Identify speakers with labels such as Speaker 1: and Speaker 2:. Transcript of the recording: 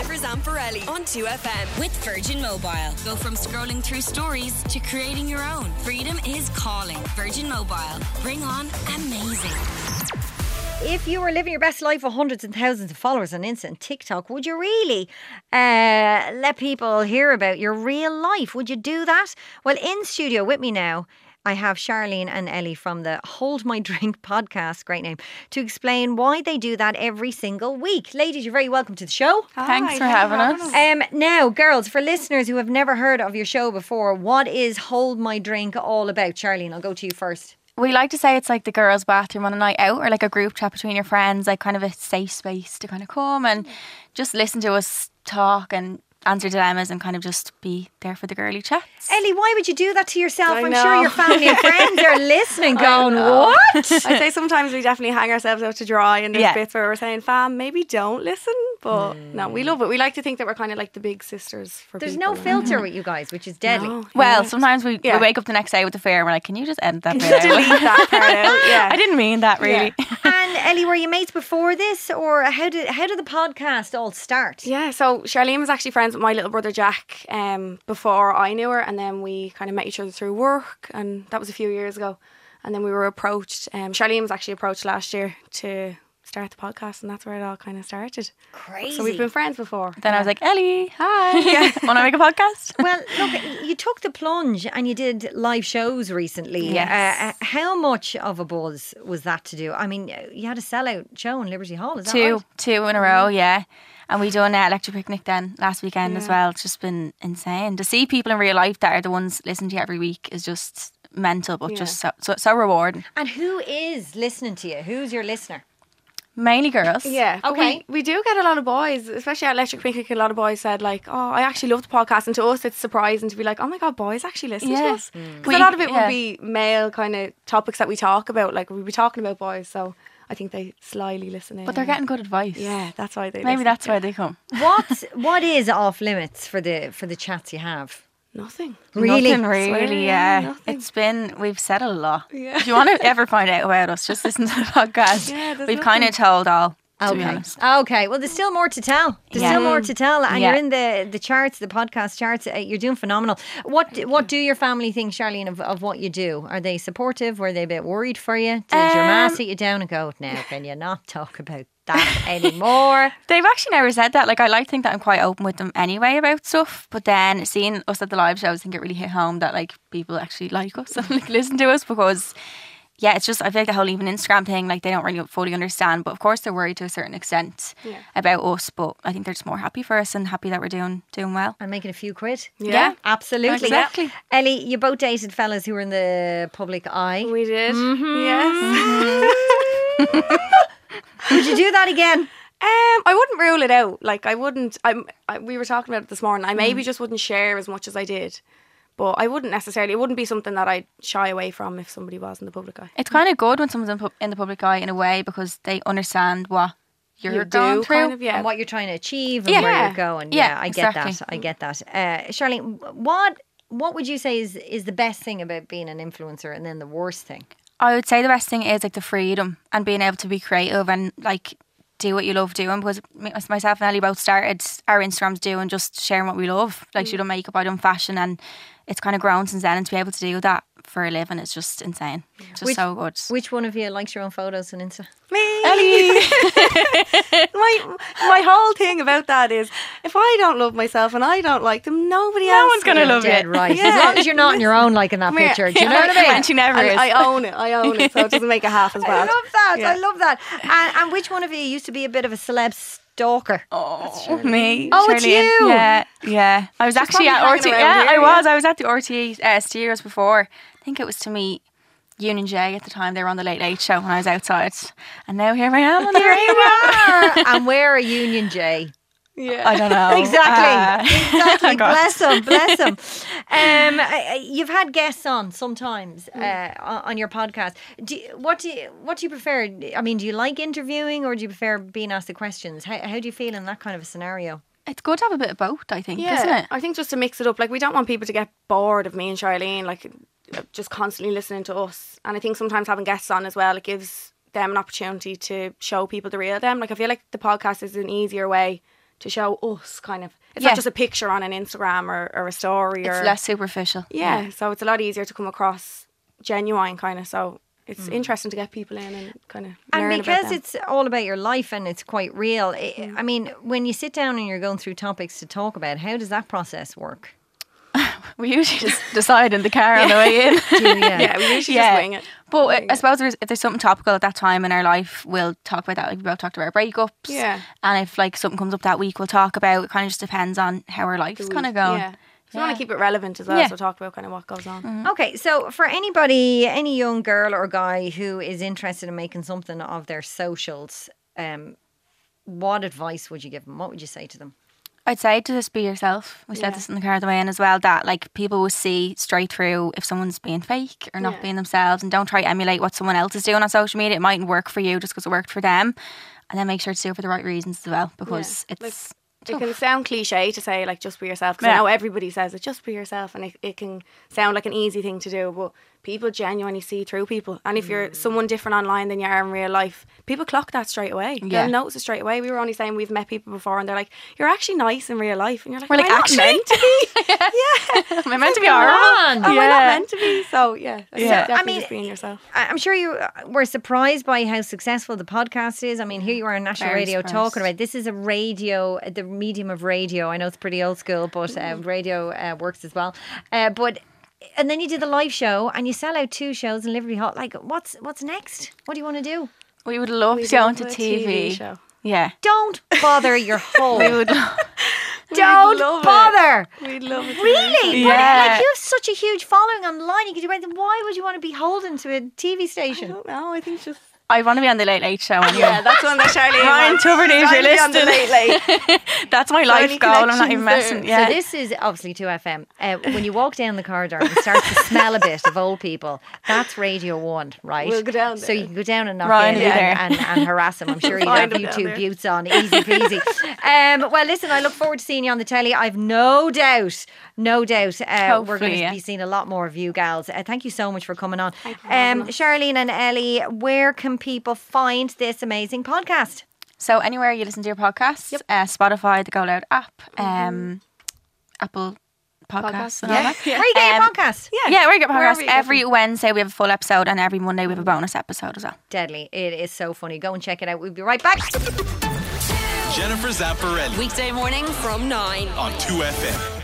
Speaker 1: Rivers and Pirelli on 2FM.
Speaker 2: With Virgin Mobile. Go from scrolling through stories to creating your own. Freedom is calling. Virgin Mobile. Bring on amazing.
Speaker 3: If you were living your best life with hundreds and thousands of followers on Insta and TikTok, would you really let people hear about your real life? Would you do that? Well, in studio with me now, I have Charlene and Ellie from the Hold My Drink podcast, great name, to explain why they do that every single week. Ladies, you're very welcome to the show.
Speaker 4: Thanks for having us.
Speaker 3: Now, girls, for listeners who have never heard of your show before, what is Hold My Drink all about? Charlene, I'll go to you first.
Speaker 4: We like to say it's like the girls' bathroom on a night out, or like a group chat between your friends, like kind of a safe space to kind of come and just listen to us talk and answer dilemmas and kind of just be there for the girly chats.
Speaker 3: Ellie, why would you do that to yourself? I'm
Speaker 5: know.
Speaker 3: sure your family and friends are listening going, what?
Speaker 5: I'd say sometimes we definitely hang ourselves out to dry, and there's
Speaker 4: Yeah.
Speaker 5: bits where we're saying, fam, maybe don't listen. But no, we love it. We like to think that we're kind of like the big sisters for
Speaker 3: There's
Speaker 5: people.
Speaker 3: no filter with you guys, which is deadly.
Speaker 5: No.
Speaker 4: Well,
Speaker 5: Yeah.
Speaker 4: sometimes we wake up the next day with the fear and we're like, can you just edit that bit out?
Speaker 5: Delete that part out. Yeah.
Speaker 4: I didn't mean that really.
Speaker 3: And Ellie, were you mates before this, or how did the podcast all start?
Speaker 5: Yeah, so Charlene was actually friends with my little brother Jack before I knew her, and then we kind of met each other through work, and that was a few years ago. And then we were approached. Charlene was actually approached last year to start the podcast, and that's where it all kind of started.
Speaker 3: Crazy.
Speaker 5: So we've been friends before.
Speaker 4: Then I was like, Ellie,
Speaker 5: Hi. Yeah.
Speaker 4: want to make a podcast?
Speaker 3: Well, look, you took the plunge and you did live shows recently.
Speaker 4: Yes.
Speaker 3: How much of a buzz was that to do? I mean, you had a sellout show in Liberty Hall, is that right?
Speaker 4: Two in a row, yeah. And we done Electric Picnic then last weekend as well. It's just been insane. To see people in real life that are the ones listening to you every week is just mental, but just so rewarding.
Speaker 3: And who is listening to you? Who's your listener?
Speaker 4: Mainly girls.
Speaker 5: Yeah. but
Speaker 3: Okay.
Speaker 5: We do get a lot of boys, especially at Electric Picnic. A lot of boys said like, "Oh, I actually love the podcast," and to us, it's surprising to be like, "Oh my god, boys actually listen to
Speaker 4: Yeah.
Speaker 5: us." Because a lot of it would be male kind of topics that we talk about. Like we'd be talking about boys, so I think they slyly listen in.
Speaker 4: But they're getting good advice.
Speaker 5: yeah, that's why they.
Speaker 4: Maybe
Speaker 5: listen.
Speaker 4: that's why they come.
Speaker 3: What is off limits for the chats you have?
Speaker 5: Nothing.
Speaker 3: Really?
Speaker 4: Nothing really, yeah.
Speaker 5: Nothing.
Speaker 4: We've said a lot.
Speaker 5: Yeah.
Speaker 4: If you want to ever find out about us, just listen to the podcast.
Speaker 5: Yeah, there's
Speaker 4: We've kind of told all, to be honest.
Speaker 3: Okay. Well, there's still more to tell. There's
Speaker 4: Yeah.
Speaker 3: still more to tell, and
Speaker 4: Yeah.
Speaker 3: you're in the charts, the podcast charts. You're doing phenomenal. What do your family think, Charlene, of what you do? Are they supportive? Were they a bit worried for you? Did your ma sit you down and go, "Now, can you not talk about that anymore?"
Speaker 4: They've actually never said that. Like, I like to think that I'm quite open with them anyway about stuff. But then seeing us at the live shows, I think it really hit home that like people actually like us and like listen to us because. Yeah, it's just, I feel like the whole even Instagram thing, like they don't really fully understand. But of course they're worried to a certain extent about us. But I think they're just more happy for us and happy that we're doing well.
Speaker 3: And making a few quid.
Speaker 5: Yeah.
Speaker 3: Absolutely.
Speaker 4: Exactly.
Speaker 3: Ellie, you both dated fellas who were in the public eye.
Speaker 5: We did.
Speaker 4: Mm-hmm.
Speaker 5: Yes.
Speaker 3: Would you do that again?
Speaker 5: I wouldn't rule it out. Like I wouldn't. We were talking about it this morning. I maybe just wouldn't share as much as I did. But I wouldn't necessarily. It wouldn't be something that I'd shy away from if somebody was in the public eye.
Speaker 4: It's kind of good when someone's in the public eye in a way because they understand what you're going through.
Speaker 5: kind of, yeah.
Speaker 3: And what you're trying to achieve and
Speaker 4: Yeah.
Speaker 3: where you're going.
Speaker 4: Yeah,
Speaker 3: I get
Speaker 4: exactly.
Speaker 3: that. I get that. Charlene, what would you say is the best thing about being an influencer, and then the worst thing?
Speaker 4: I would say the best thing is like the freedom and being able to be creative and like do what you love doing, because myself and Ellie both started our Instagrams doing just sharing what we love. Like she done makeup, I done fashion, and it's kind of grown since then, and to be able to do that for a living is just insane. It's just so good.
Speaker 3: Which one of you likes your own photos on Insta?
Speaker 5: Me. my whole thing about that is if I don't love myself and I don't like them, nobody else
Speaker 4: one's gonna
Speaker 5: will.
Speaker 4: love
Speaker 3: Dead
Speaker 4: it.
Speaker 3: right.
Speaker 5: Yeah.
Speaker 3: As long as you're not on your own liking that
Speaker 5: Come here.
Speaker 3: picture. Do you know what I mean?
Speaker 4: And she never
Speaker 5: And
Speaker 4: is.
Speaker 5: I own it, so it doesn't make it half as
Speaker 3: I
Speaker 5: bad.
Speaker 3: love that.
Speaker 5: Yeah.
Speaker 3: I love that. And which one of you used to be a bit of a celeb stalker?
Speaker 4: Oh, me.
Speaker 3: Oh, it's
Speaker 4: Charlene.
Speaker 3: you.
Speaker 4: Yeah. I was actually at
Speaker 5: probably
Speaker 4: RTE.
Speaker 5: hanging around
Speaker 4: Yeah,
Speaker 5: here,
Speaker 4: I was at the RTE studios before. I think it was to meet Union J at the time. They were on the Late Late Show when I was outside. And now here I am on the radio.
Speaker 3: And where are Union J?
Speaker 5: Yeah.
Speaker 4: I don't know.
Speaker 3: Exactly.
Speaker 4: God.
Speaker 3: Bless him. You've had guests on sometimes on your podcast. What do you prefer? I mean, do you like interviewing or do you prefer being asked the questions? How do you feel in that kind of a scenario?
Speaker 4: It's good to have a bit of both, I think,
Speaker 5: Yeah,
Speaker 4: isn't it?
Speaker 5: I think just to mix it up. Like, we don't want people to get bored of me and Charlene, like, just constantly listening to us. And I think sometimes having guests on as well, it gives them an opportunity to show people the real them. Like, I feel like the podcast is an easier way to show us kind of. It's not just a picture on an Instagram or a story.
Speaker 4: It's less superficial.
Speaker 5: Yeah, so it's a lot easier to come across genuine kind of. So it's interesting to get people in and kind of learn
Speaker 3: And because
Speaker 5: about them.
Speaker 3: it's all about your life and it's quite real, I mean, when you sit down and you're going through topics to talk about, how does that process work?
Speaker 4: We usually just decide in the car on the way in.
Speaker 5: Yeah, we usually just wing it.
Speaker 4: But I suppose if there's something topical at that time in our life, we'll talk about that. Like we both talked about our breakups.
Speaker 5: Yeah.
Speaker 4: And if like something comes up that week, we'll talk about. It kind of just depends on how our life's kind of going.
Speaker 5: Yeah. So we want to keep it relevant as well, so talk about kind of what goes on.
Speaker 3: Okay, so for anybody, any young girl or guy who is interested in making something of their socials, what advice would you give them? What would you say to them?
Speaker 4: I'd say to just be yourself. We said this in the car the way in as well, that like people will see straight through if someone's being fake or not being themselves, and don't try to emulate what someone else is doing on social media. It mightn't work for you just because it worked for them, and then make sure to do it for the right reasons as well, because it's
Speaker 5: it can sound cliche to say like just be yourself, because I know everybody says it, just be yourself, and it can sound like an easy thing to do, but people genuinely see through people, and if you're someone different online than you are in real life, people clock that straight away. They'll notice it straight away. We were only saying we've met people before and they're like, you're actually nice in real life, and you're like,
Speaker 4: we're like,
Speaker 5: actually meant to be.
Speaker 4: am I meant to be horrible?
Speaker 5: Am I not meant to be? So definitely just being yourself.
Speaker 3: I'm sure you were surprised by how successful the podcast is. I mean, here you are on national radio talking about this. Is a radio, the medium of radio. I know it's pretty old school, but radio works as well. And then you do the live show and you sell out 2 shows in Liberty Hall. Like, what's next? What do you want to do?
Speaker 4: We would love to go into TV.
Speaker 5: show.
Speaker 4: Yeah.
Speaker 3: Don't bother your whole.
Speaker 4: We would
Speaker 3: Don't
Speaker 5: love it.
Speaker 3: bother.
Speaker 5: We'd love it.
Speaker 3: Really?
Speaker 4: Yeah.
Speaker 3: But, like, you have such a huge following online. You could do anything. Why would you want to be beholden to a TV
Speaker 5: I
Speaker 3: station?
Speaker 5: don't know. I think just.
Speaker 4: I want to be on the Late Late Show anyway.
Speaker 5: Yeah, that's one that Charlie.
Speaker 4: Ryan Tuberty, if you're
Speaker 5: listening.
Speaker 4: listening. That's my life
Speaker 5: any
Speaker 4: goal. I'm not even
Speaker 5: connections
Speaker 4: messing.
Speaker 5: there.
Speaker 4: Yeah.
Speaker 3: So this is obviously 2FM. When you walk down the corridor and start to smell a bit of old people, that's Radio 1, right?
Speaker 5: We'll go down
Speaker 3: So
Speaker 5: there.
Speaker 3: you can go down and knock
Speaker 4: Ryan
Speaker 3: in
Speaker 4: will be there.
Speaker 3: and harass him. I'm sure you'll
Speaker 5: Find
Speaker 3: have
Speaker 5: him down
Speaker 3: YouTube
Speaker 5: there.
Speaker 3: buttes on. Easy peasy. Well, listen, I look forward to seeing you on the telly. I've no doubt, we're going
Speaker 4: Hopefully,
Speaker 3: to be seeing a lot more of you gals. Thank you so much for coming on.
Speaker 5: Thank you for having us.
Speaker 3: Charlene and Ellie, where can people find this amazing podcast?
Speaker 4: So anywhere you listen to your podcasts, Spotify, the Go Loud app, Apple Podcasts and all that.
Speaker 3: Where you get your podcast?
Speaker 4: Yeah, we get
Speaker 5: Wherever
Speaker 4: podcasts.
Speaker 5: you get
Speaker 4: Every Wednesday we have a full episode, and every Monday we have a bonus episode as well.
Speaker 3: Deadly. It is so funny. Go and check it out. We'll be right back.
Speaker 1: Jennifer Zamparelli
Speaker 2: Weekday morning from 9.
Speaker 1: on 2FM.